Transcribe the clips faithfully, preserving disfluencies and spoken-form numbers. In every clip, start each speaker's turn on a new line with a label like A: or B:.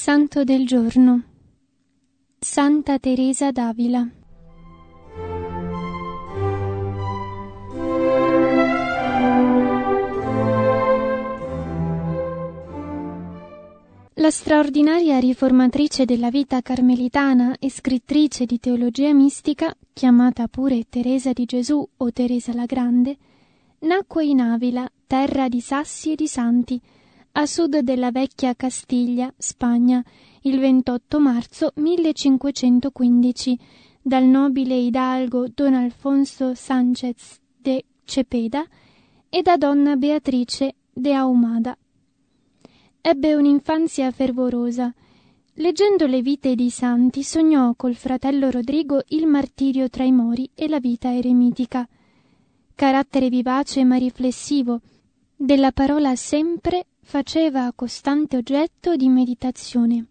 A: Santo del giorno. Santa Teresa d'Avila. La straordinaria riformatrice della vita carmelitana e scrittrice di teologia mistica, chiamata pure Teresa di Gesù o Teresa la Grande, nacque in Avila, terra di sassi e di santi, a sud della vecchia Castiglia, Spagna, il ventotto marzo millecinquecentoquindici, dal nobile hidalgo Don Alfonso Sánchez de Cepeda e da donna Beatrice de Ahumada. Ebbe un'infanzia fervorosa. Leggendo le vite dei santi, sognò col fratello Rodrigo il martirio tra i Mori e la vita eremitica. Carattere vivace ma riflessivo, della parola sempre faceva costante oggetto di meditazione.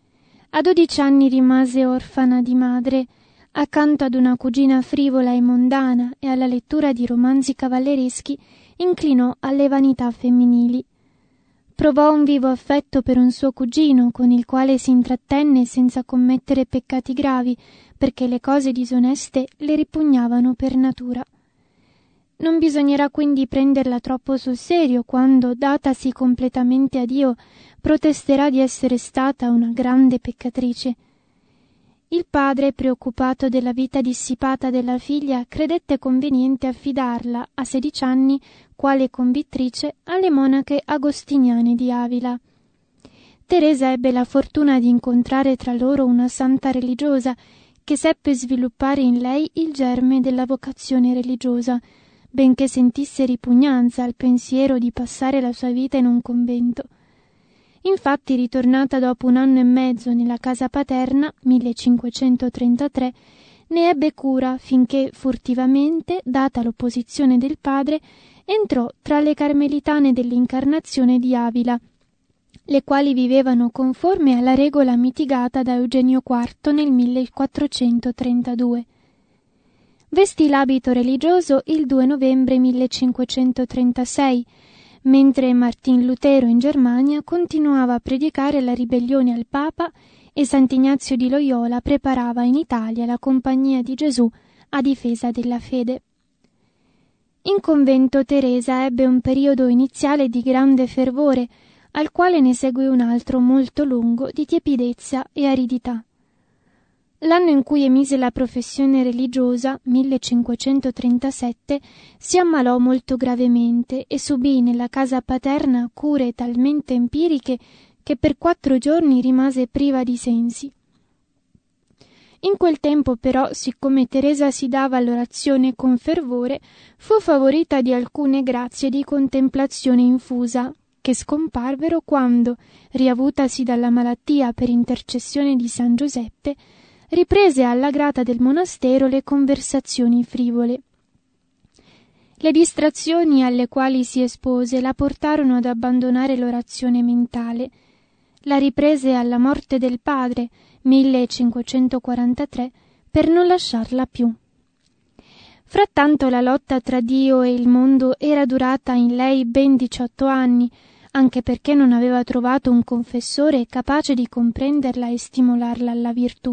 A: A dodici anni rimase orfana di madre, accanto ad una cugina frivola e mondana e alla lettura di romanzi cavallereschi inclinò alle vanità femminili. Provò un vivo affetto per un suo cugino, con il quale si intrattenne senza commettere peccati gravi, perché le cose disoneste le ripugnavano per natura. Non bisognerà quindi prenderla troppo sul serio quando, datasi completamente a Dio, protesterà di essere stata una grande peccatrice. Il padre, preoccupato della vita dissipata della figlia, credette conveniente affidarla, a sedici anni, quale convittrice, alle monache agostiniane di Avila. Teresa ebbe la fortuna di incontrare tra loro una santa religiosa che seppe sviluppare in lei il germe della vocazione religiosa, benché sentisse ripugnanza al pensiero di passare la sua vita in un convento. Infatti, ritornata dopo un anno e mezzo nella casa paterna, millecinquecentotrentatré, ne ebbe cura finché furtivamente, data l'opposizione del padre, entrò tra le carmelitane dell'Incarnazione di Avila, le quali vivevano conforme alla regola mitigata da Eugenio quarto nel millequattrocentotrentadue. Vestì l'abito religioso il due novembre millecinquecentotrentasei, mentre Martin Lutero in Germania continuava a predicare la ribellione al Papa e Sant'Ignazio di Loyola preparava in Italia la Compagnia di Gesù a difesa della fede. In convento Teresa ebbe un periodo iniziale di grande fervore, al quale ne seguì un altro molto lungo di tiepidezza e aridità. L'anno in cui emise la professione religiosa, millecinquecentotrentasette, si ammalò molto gravemente e subì nella casa paterna cure talmente empiriche che per quattro giorni rimase priva di sensi. In quel tempo però, siccome Teresa si dava all'orazione con fervore, fu favorita di alcune grazie di contemplazione infusa, che scomparvero quando, riavutasi dalla malattia per intercessione di San Giuseppe, riprese alla grata del monastero le conversazioni frivole. Le distrazioni alle quali si espose la portarono ad abbandonare l'orazione mentale. La riprese alla morte del padre, millecinquecentoquarantatré, per non lasciarla più. Frattanto la lotta tra Dio e il mondo era durata in lei ben diciotto anni, anche perché non aveva trovato un confessore capace di comprenderla e stimolarla alla virtù.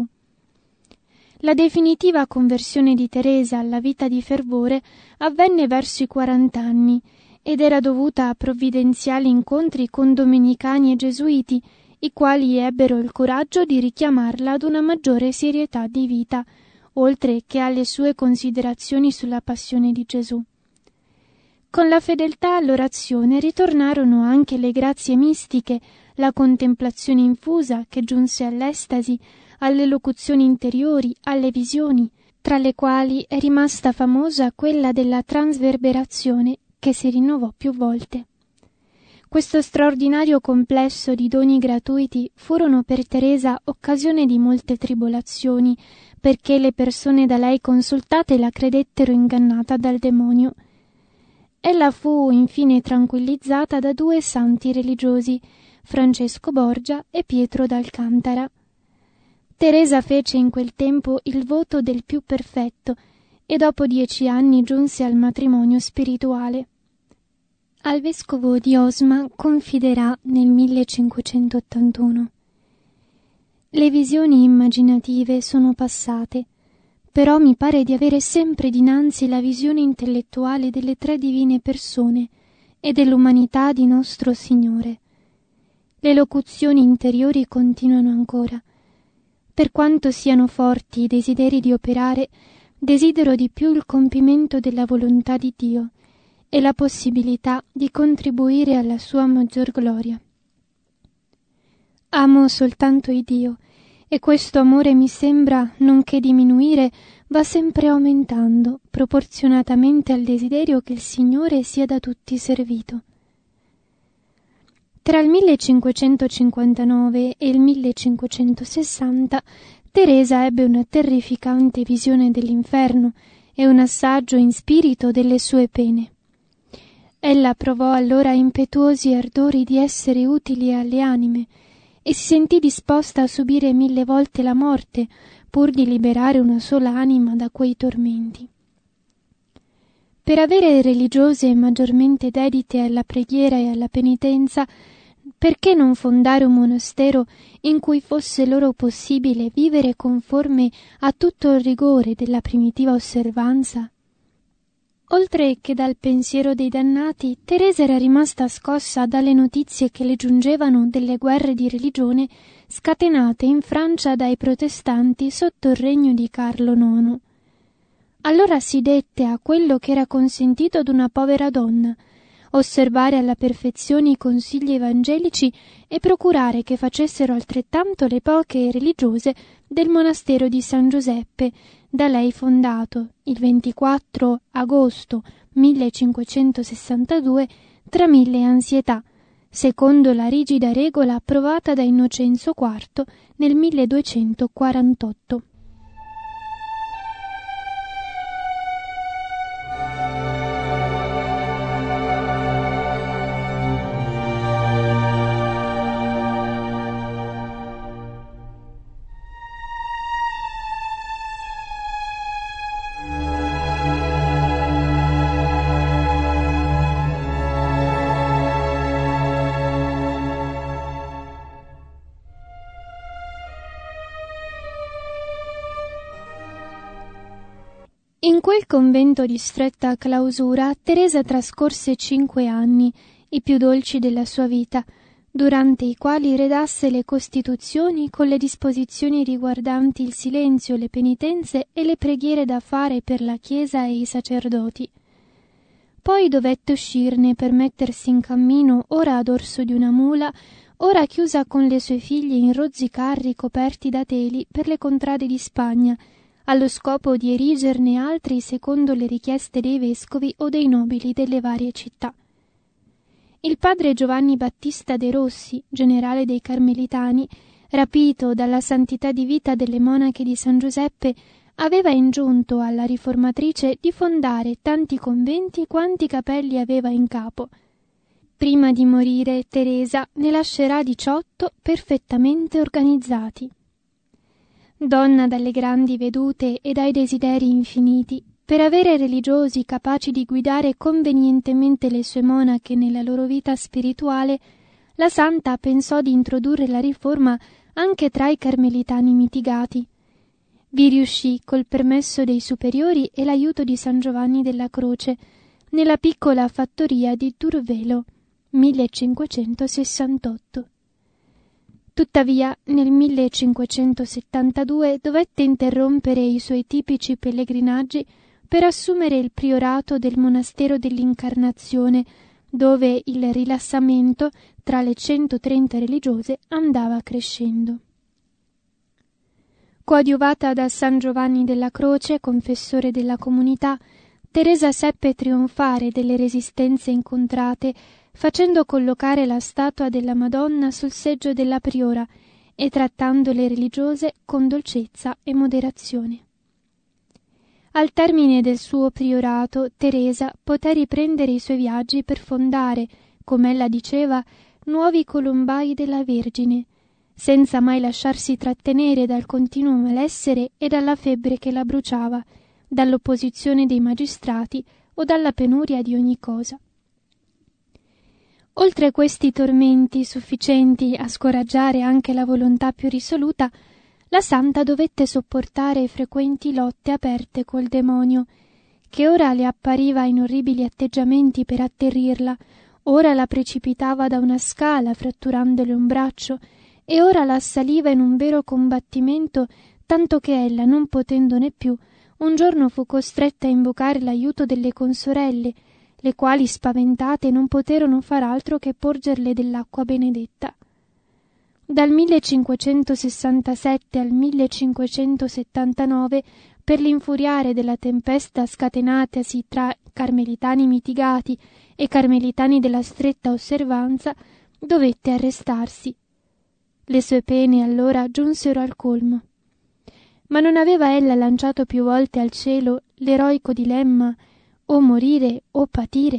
A: La definitiva conversione di Teresa alla vita di fervore avvenne verso i quarant'anni ed era dovuta a provvidenziali incontri con domenicani e gesuiti, i quali ebbero il coraggio di richiamarla ad una maggiore serietà di vita, oltre che alle sue considerazioni sulla passione di Gesù. Con la fedeltà all'orazione ritornarono anche le grazie mistiche, la contemplazione infusa che giunse all'estasi, alle locuzioni interiori, alle visioni, tra le quali è rimasta famosa quella della trasverberazione che si rinnovò più volte. Questo straordinario complesso di doni gratuiti furono per Teresa occasione di molte tribolazioni, perché le persone da lei consultate la credettero ingannata dal demonio. Ella fu infine tranquillizzata da due santi religiosi, Francesco Borgia e Pietro d'Alcantara. Teresa fece in quel tempo il voto del più perfetto e dopo dieci anni giunse al matrimonio spirituale. Al vescovo di Osma confiderà nel millecinquecentottantuno: Le visioni immaginative sono passate, però mi pare di avere sempre dinanzi la visione intellettuale delle tre divine persone e dell'umanità di nostro Signore. Le locuzioni interiori continuano ancora. Per quanto siano forti i desideri di operare, desidero di più il compimento della volontà di Dio e la possibilità di contribuire alla sua maggior gloria. Amo soltanto il Dio, e questo amore mi sembra, nonché diminuire, va sempre aumentando, proporzionatamente al desiderio che il Signore sia da tutti servito. Tra il millecinquecentocinquantanove e il millecinquecentosessanta Teresa ebbe una terrificante visione dell'inferno e un assaggio in spirito delle sue pene. Ella provò allora impetuosi ardori di essere utile alle anime e si sentì disposta a subire mille volte la morte pur di liberare una sola anima da quei tormenti. Per avere religiose maggiormente dedite alla preghiera e alla penitenza, perché non fondare un monastero in cui fosse loro possibile vivere conforme a tutto il rigore della primitiva osservanza? Oltre che dal pensiero dei dannati, Teresa era rimasta scossa dalle notizie che le giungevano delle guerre di religione scatenate in Francia dai protestanti sotto il regno di Carlo nono. Allora si dette a quello che era consentito ad una povera donna, osservare alla perfezione i consigli evangelici e procurare che facessero altrettanto le poche religiose del monastero di San Giuseppe, da lei fondato il ventiquattro agosto millecinquecentosessantadue tra mille ansietà, secondo la rigida regola approvata da Innocenzo quarto nel milleduecentoquarantotto. In quel convento di stretta clausura Teresa trascorse cinque anni, i più dolci della sua vita, durante i quali redasse le costituzioni con le disposizioni riguardanti il silenzio, le penitenze e le preghiere da fare per la Chiesa e i sacerdoti. Poi dovette uscirne per mettersi in cammino ora a dorso di una mula, ora chiusa con le sue figlie in rozzi carri coperti da teli per le contrade di Spagna, allo scopo di erigerne altri secondo le richieste dei vescovi o dei nobili delle varie città. Il padre Giovanni Battista de' Rossi, generale dei Carmelitani, rapito dalla santità di vita delle monache di San Giuseppe, aveva ingiunto alla riformatrice di fondare tanti conventi quanti capelli aveva in capo. Prima di morire, Teresa ne lascerà diciotto perfettamente organizzati. Donna dalle grandi vedute e dai desideri infiniti, per avere religiosi capaci di guidare convenientemente le sue monache nella loro vita spirituale, la santa pensò di introdurre la riforma anche tra i carmelitani mitigati. Vi riuscì col permesso dei superiori e l'aiuto di San Giovanni della Croce, nella piccola fattoria di Turvelo, millecinquecentosessantotto. Tuttavia, nel millecinquecentosettantadue dovette interrompere i suoi tipici pellegrinaggi per assumere il priorato del monastero dell'Incarnazione, dove il rilassamento tra le centotrenta religiose andava crescendo. Coadiuvata da San Giovanni della Croce, confessore della comunità, Teresa seppe trionfare delle resistenze incontrate, facendo collocare la statua della Madonna sul seggio della priora e trattando le religiose con dolcezza e moderazione. Al termine del suo priorato, Teresa poté riprendere i suoi viaggi per fondare, come ella diceva, nuovi colombai della Vergine, senza mai lasciarsi trattenere dal continuo malessere e dalla febbre che la bruciava, dall'opposizione dei magistrati o dalla penuria di ogni cosa. Oltre questi tormenti sufficienti a scoraggiare anche la volontà più risoluta, la santa dovette sopportare frequenti lotte aperte col demonio, che ora le appariva in orribili atteggiamenti per atterrirla, ora la precipitava da una scala fratturandole un braccio e ora la assaliva in un vero combattimento, tanto che ella, non potendone più, un giorno fu costretta a invocare l'aiuto delle consorelle, le quali, spaventate, non poterono far altro che porgerle dell'acqua benedetta. Dal millecinquecentosessantasette al millecinquecentosettantanove, per l'infuriare della tempesta scatenatasi tra carmelitani mitigati e carmelitani della stretta osservanza, dovette arrestarsi. Le sue pene allora giunsero al colmo. Ma non aveva ella lanciato più volte al cielo l'eroico dilemma o morire o patire?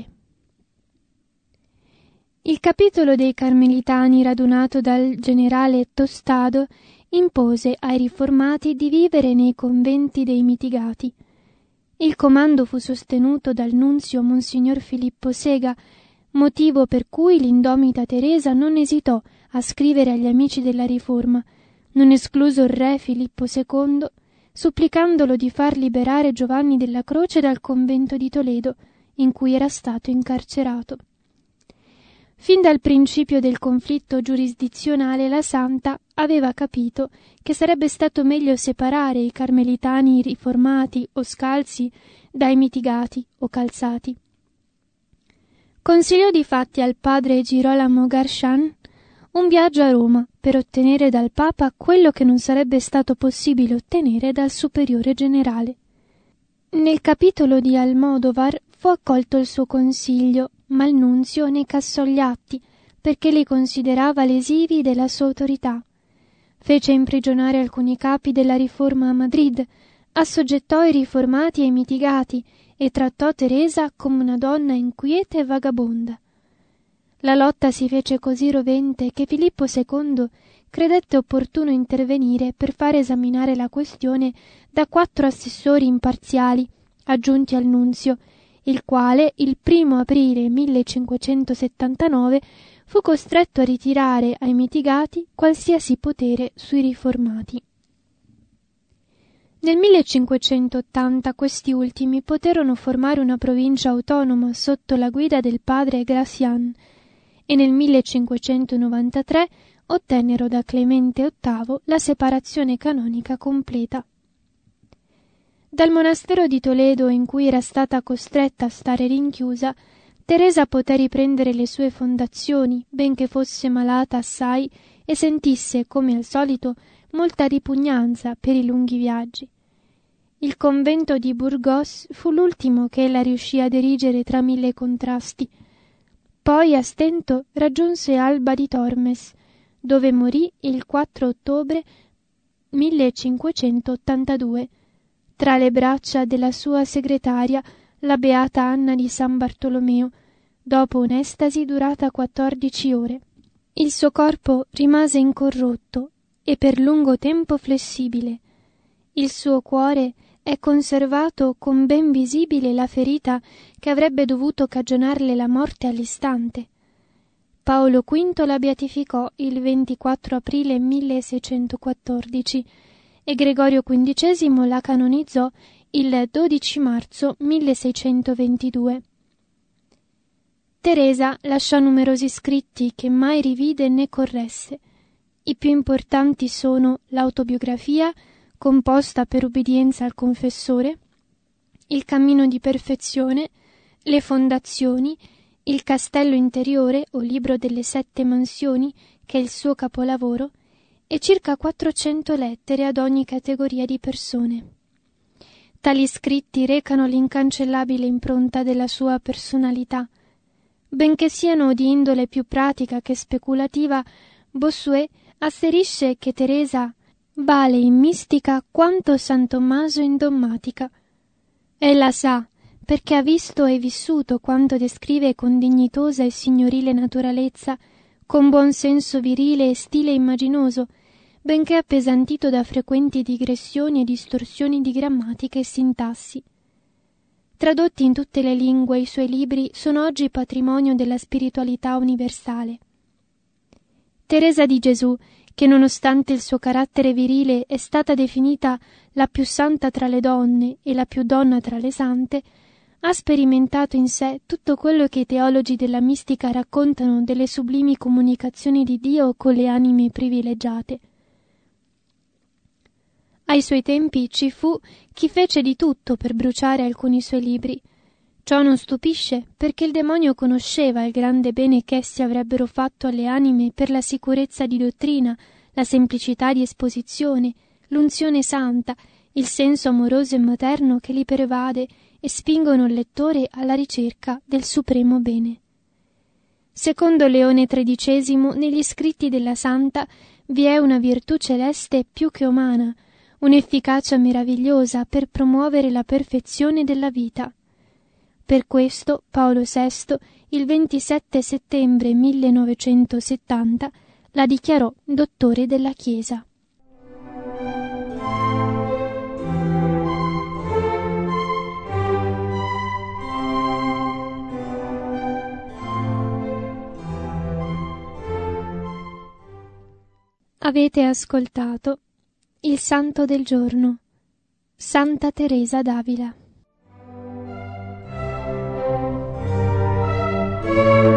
A: Il capitolo dei Carmelitani, radunato dal generale Tostado, impose ai riformati di vivere nei conventi dei mitigati. Il comando fu sostenuto dal nunzio Monsignor Filippo Sega, motivo per cui l'indomita Teresa non esitò a scrivere agli amici della Riforma, non escluso il re Filippo secondo, supplicandolo di far liberare Giovanni della Croce dal convento di Toledo, in cui era stato incarcerato. Fin dal principio del conflitto giurisdizionale la santa aveva capito che sarebbe stato meglio separare i carmelitani riformati o scalzi dai mitigati o calzati. Consigliò difatti al padre Girolamo Garchan un viaggio a Roma per ottenere dal Papa quello che non sarebbe stato possibile ottenere dal superiore generale. Nel capitolo di Almodovar fu accolto il suo consiglio, ma il nunzio ne cassò gli atti perché li considerava lesivi della sua autorità. Fece imprigionare alcuni capi della riforma a Madrid, assoggettò i riformati ai mitigati e trattò Teresa come una donna inquieta e vagabonda. La lotta si fece così rovente che Filippo secondo credette opportuno intervenire per far esaminare la questione da quattro assessori imparziali aggiunti al nunzio, il quale il primo aprile millecinquecentosettantanove fu costretto a ritirare ai mitigati qualsiasi potere sui riformati. Nel millecinquecentottanta questi ultimi poterono formare una provincia autonoma sotto la guida del padre Gracian e nel millecinquecentonovantatré ottennero da Clemente ottavo la separazione canonica completa. Dal monastero di Toledo, in cui era stata costretta a stare rinchiusa, Teresa poté riprendere le sue fondazioni, benché fosse malata assai e sentisse, come al solito, molta ripugnanza per i lunghi viaggi. Il convento di Burgos fu l'ultimo che ella riuscì a dirigere tra mille contrasti. Poi a stento raggiunse Alba di Tormes, dove morì il quattro ottobre millecinquecentottantadue, tra le braccia della sua segretaria, la beata Anna di San Bartolomeo, dopo un'estasi durata quattordici ore. Il suo corpo rimase incorrotto e per lungo tempo flessibile. Il suo cuore è conservato con ben visibile la ferita che avrebbe dovuto cagionarle la morte all'istante. Paolo quinto la beatificò il ventiquattro aprile milleseicentoquattordici e Gregorio quindicesimo la canonizzò il dodici marzo milleseicentoventidue. Teresa lasciò numerosi scritti che mai rivide né corresse. I più importanti sono l'autobiografia, composta per ubbidienza al confessore, il cammino di perfezione, le fondazioni, il castello interiore o libro delle sette mansioni, che è il suo capolavoro, e circa quattrocento lettere ad ogni categoria di persone. Tali scritti recano l'incancellabile impronta della sua personalità. Benché siano di indole più pratica che speculativa, Bossuet asserisce che Teresa vale in mistica quanto San Tommaso in dogmatica. Ella sa, perché ha visto e vissuto quanto descrive con dignitosa e signorile naturalezza, con buon senso virile e stile immaginoso, benché appesantito da frequenti digressioni e distorsioni di grammatica e sintassi. Tradotti in tutte le lingue, i suoi libri sono oggi patrimonio della spiritualità universale. Teresa di Gesù, che nonostante il suo carattere virile è stata definita la più santa tra le donne e la più donna tra le sante, ha sperimentato in sé tutto quello che i teologi della mistica raccontano delle sublimi comunicazioni di Dio con le anime privilegiate. Ai suoi tempi ci fu chi fece di tutto per bruciare alcuni suoi libri. Ciò non stupisce, perché il demonio conosceva il grande bene ch'essi avrebbero fatto alle anime per la sicurezza di dottrina, la semplicità di esposizione, l'unzione santa, il senso amoroso e materno che li pervade e spingono il lettore alla ricerca del supremo bene. Secondo Leone tredicesimo, negli scritti della Santa vi è una virtù celeste più che umana, un'efficacia meravigliosa per promuovere la perfezione della vita. Per questo Paolo sesto, il ventisette settembre millenovecentosettanta, la dichiarò dottore della Chiesa. Avete ascoltato Il Santo del Giorno, Santa Teresa d'Avila.